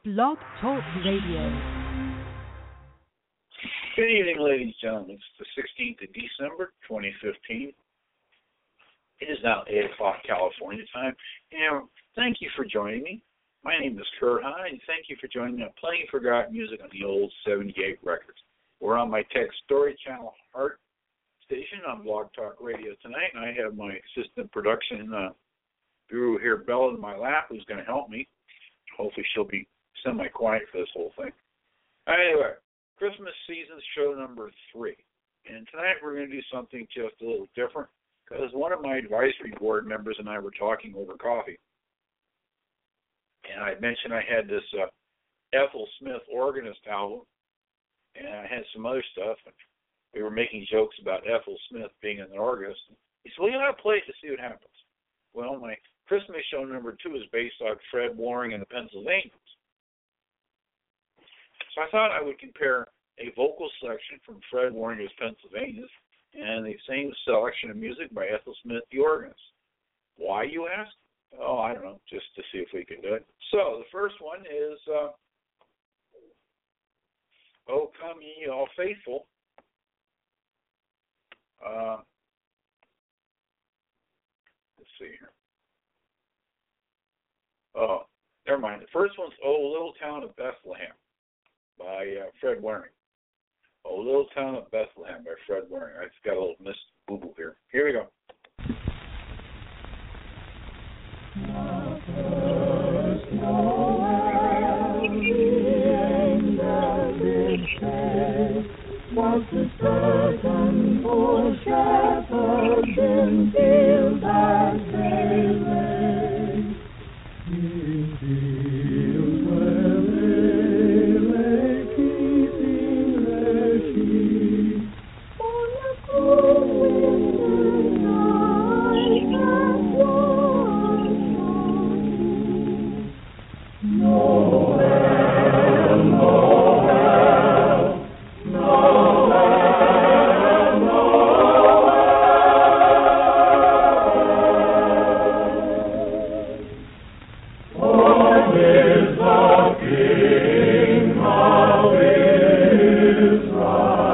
Blog Talk Radio. Good evening, ladies and gentlemen. It's the 16th of December, 2015. It is now 8 o'clock California time, and thank you for joining me. My name is Kurt Hahn, and thank you for joining me on Playing Forgotten Music on the old 78 records. We're on my Tech Story Channel Heart station on Blog Talk Radio tonight, and I have my assistant production guru here, Bella, in my lap, who's going to help me. Hopefully she'll be semi-quiet for this whole thing. Anyway, Christmas season show number 3. And tonight we're going to do something just a little different, because one of my advisory board members and I were talking over coffee. And I mentioned I had this Ethel Smith organist album, and I had some other stuff. And we were making jokes about Ethel Smith being an organist. He said, well, you ought to play it to see what happens. Well, my Christmas show number 2 is based on Fred Waring and the Pennsylvanians. So I thought I would compare a vocal selection from Fred Waring's Pennsylvanians and the same selection of music by Ethel Smith, the organist. Why, you ask? Oh, I don't know, just to see if we can do it. So the first one is "O Come Ye All Faithful." Let's see here. Oh, never mind. The first one's "O Little Town of Bethlehem" by Fred Waring. "O Little Town of Bethlehem" by Fred Waring. I've got a little missed boo-boo here. Here we go. Was the certain poor shepherds in fields as they lay, in fields where they lay keeping their sheep, on the cold winter night and one morning. Noel, Noel, Noel, Noel. Born is the King of Israel.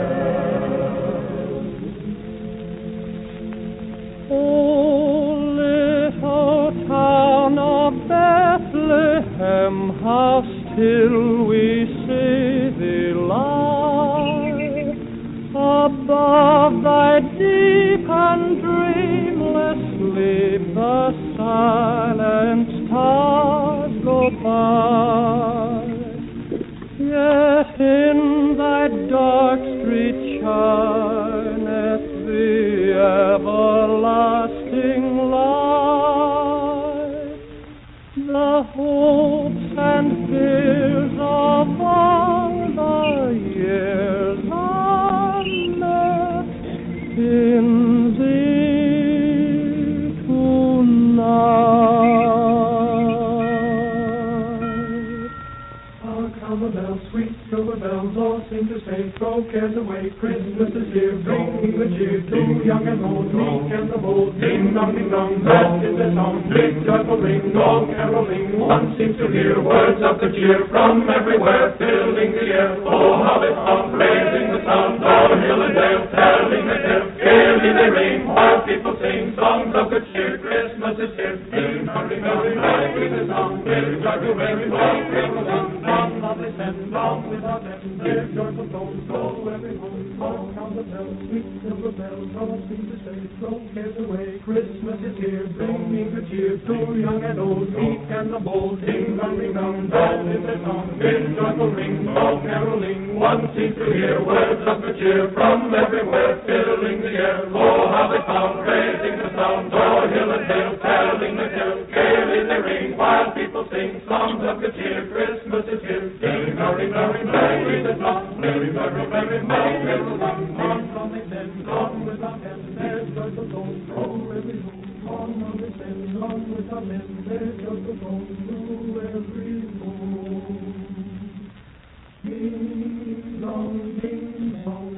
O little town of Bethlehem, how still we see thee lie, above thy deep and dreamless sleep the silent stars go by. Yet in thy dark street shineth the everlasting light, the hopes and fears of all the years are met in thee tonight. Hark how the bells, sweet silver bells, all seem to say, throw cares away, Christmas is here, bringing the cheer to young and old, meek and the bold. Ding dong, that is the song, big joyful ring, all caroling. One seems to hear words of good cheer from everywhere, filling the air. Oh, how they sound, raising the sound, o'er hill and dale, telling the tale. Gaily they ring, while people sing songs of good cheer. Christmas is here. Ding dong, that is the song, big joyful ring, all caroling. One lovely send, long without end, give joyful tones, go every home. All count the bells, sweet silver bells, all seem to say, throw cares away. Christmas is here, bringing good cheer to young and old, meek and the bold. Ding dong, that is the song, big joyful ring, all caroling. One seems to hear words of good cheer from everywhere, filling the air. Oh, how they sound, raising the sound, o'er hill and dale, telling the tale. Gaily they ring, while people sing songs of good cheer. Christmas is here. Ding dong, that is the song, merry, merry, merry, merry. On from the send, on without end, there's joyful tones, go every home. On the send, on without end, there's joyful tones, to every home. Ding dong, ding dong.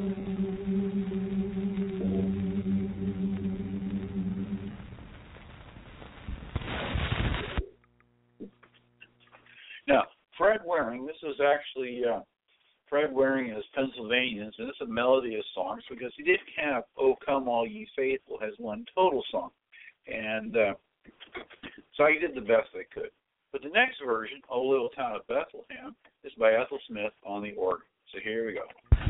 Now, Fred Waring. This is actually Fred Waring and his Pennsylvanians, and it's a melody of songs because he didn't have "O Come All Ye Faithful" as one total song, and so he did the best they could. But the next version, "O Little Town of Bethlehem," is by Ethel Smith on the organ. So here we go.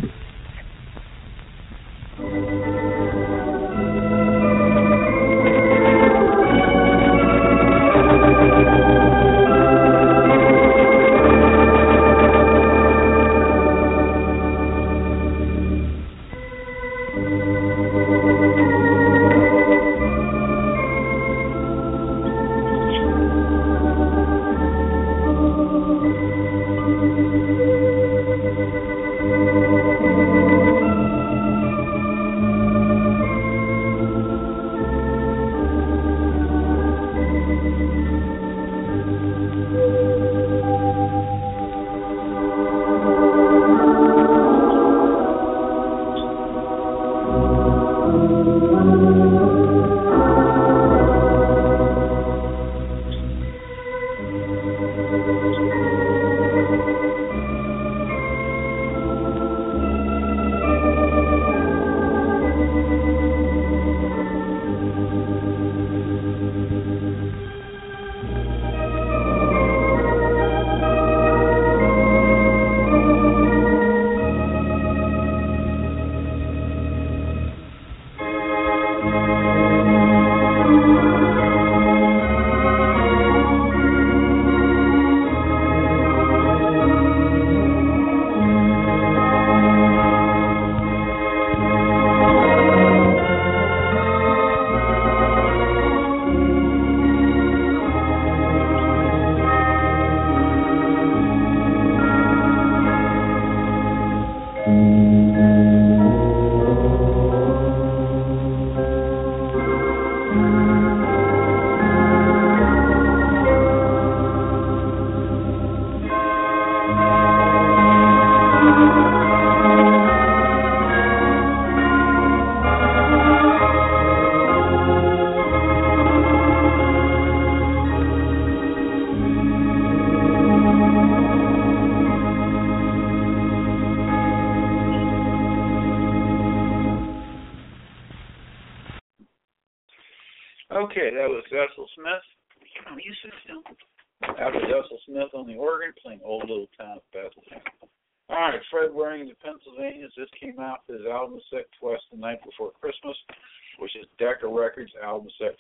Okay, that was Ethel Smith. You sit still. That was Ethel Smith on the organ playing "Old Little Town of Bethlehem." All right, Fred Waring and the Pennsylvanians. This came out for his album set Twice the Night Before Christmas, which is Decca Records album set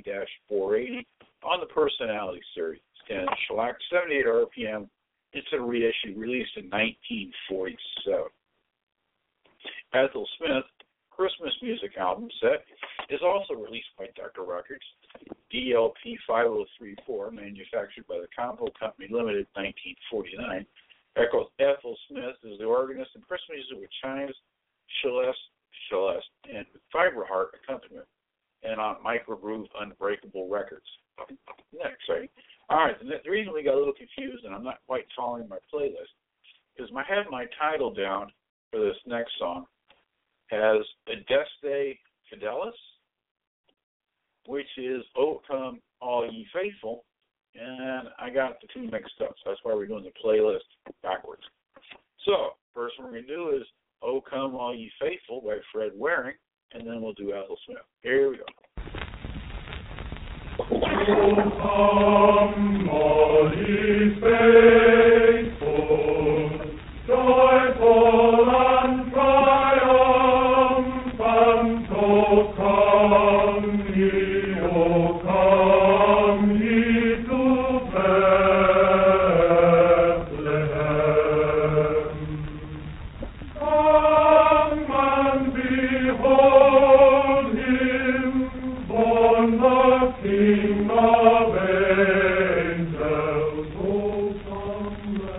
A-480 on the Personality series. And shellac 78 RPM. It's a reissue released in 1947. Ethel Smith Christmas music album set is also released by Decca Records, DLP 5034, manufactured by the Compo Company Limited, 1949. Ethel Smith is the organist in Christmas music with chimes, celeste, and vibraharp accompaniment, and on Microgroove Unbreakable Records. Next, right? All right, the reason we got a little confused, and I'm not quite following my playlist, is I have my title down for this next song as Adeste Fidelis, which is "O Come All Ye Faithful," and I got the two mixed up, so that's why we're doing the playlist backwards. So, first one we're going to do is "O Come All Ye Faithful" by Fred Waring, and then we'll do Ethel Smith. Here we go. O come all ye faithful, joyful and triumphant, O come ye to Bethlehem. Come and behold him, born the King of angels. O come,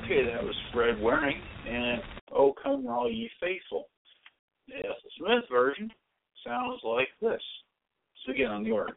Okay, that was Fred Waring and "Oh Come All Ye Faithful." The Ethel Smith version sounds like this. So again on the organ.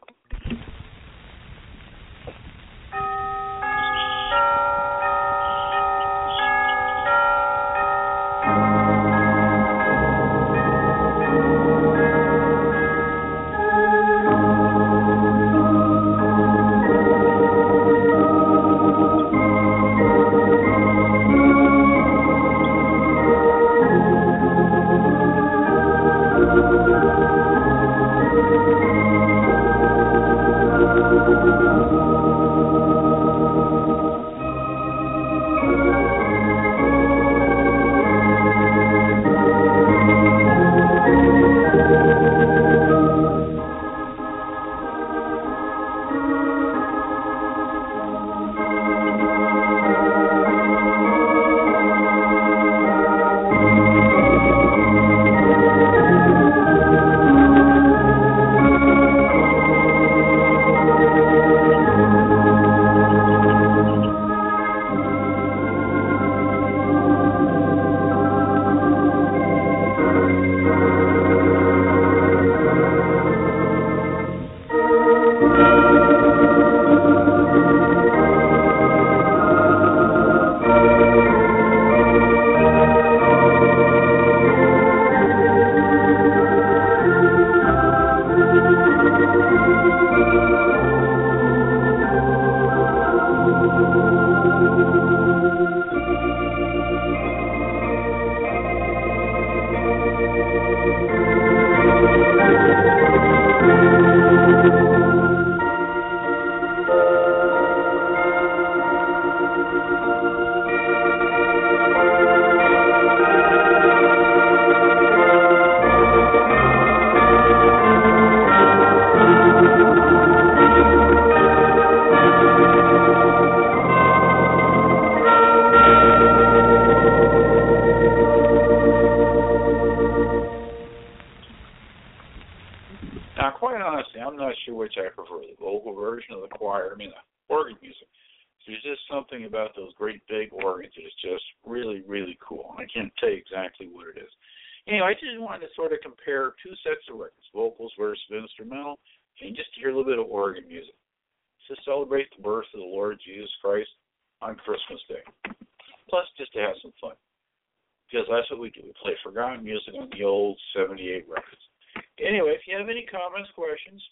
Now, quite honestly, I'm not sure which I prefer, the vocal version or the choir. I mean, the organ music. There's just something about those great big organs that is just really, really cool. I can't tell you exactly what it is. Anyway, I just wanted to sort of compare two sets of records, vocals versus instrumental, and just to hear a little bit of organ music. To celebrate the birth of the Lord Jesus Christ on Christmas Day. Plus, just to have some fun. Because that's what we do. We play forgotten music on the old 78 records. Anyway, if you have any comments, questions,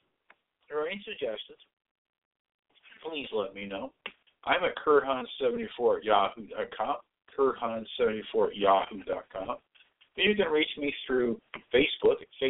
or any suggestions, please let me know. I'm at kurthans74@yahoo.com, kurthans74@yahoo.com. You can reach me through Facebook at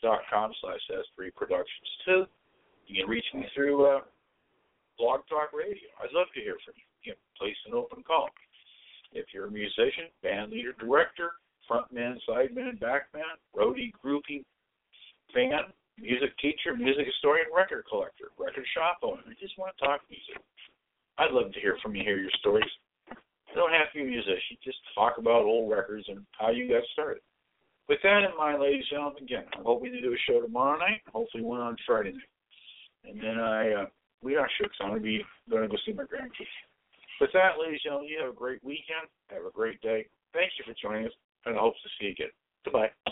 facebook.com/S3Productions2. You can reach me through Blog Talk Radio. I'd love to hear from you. You can place an open call. If you're a musician, band leader, director, frontman, sideman, backman, roadie, groupie, fan, music teacher, music historian, record collector, record shop owner, I just want to talk music. I'd love to hear from you, hear your stories. You don't have to be a musician. Just talk about old records and how you got started. With that in mind, ladies and gentlemen, again, I'm hoping to do a show tomorrow night, hopefully one on Friday night. And then we are sure, because I'm going to go see my grandkids. With that, ladies and gentlemen, you have a great weekend. Have a great day. Thank you for joining us, and I hope to see you again. Goodbye.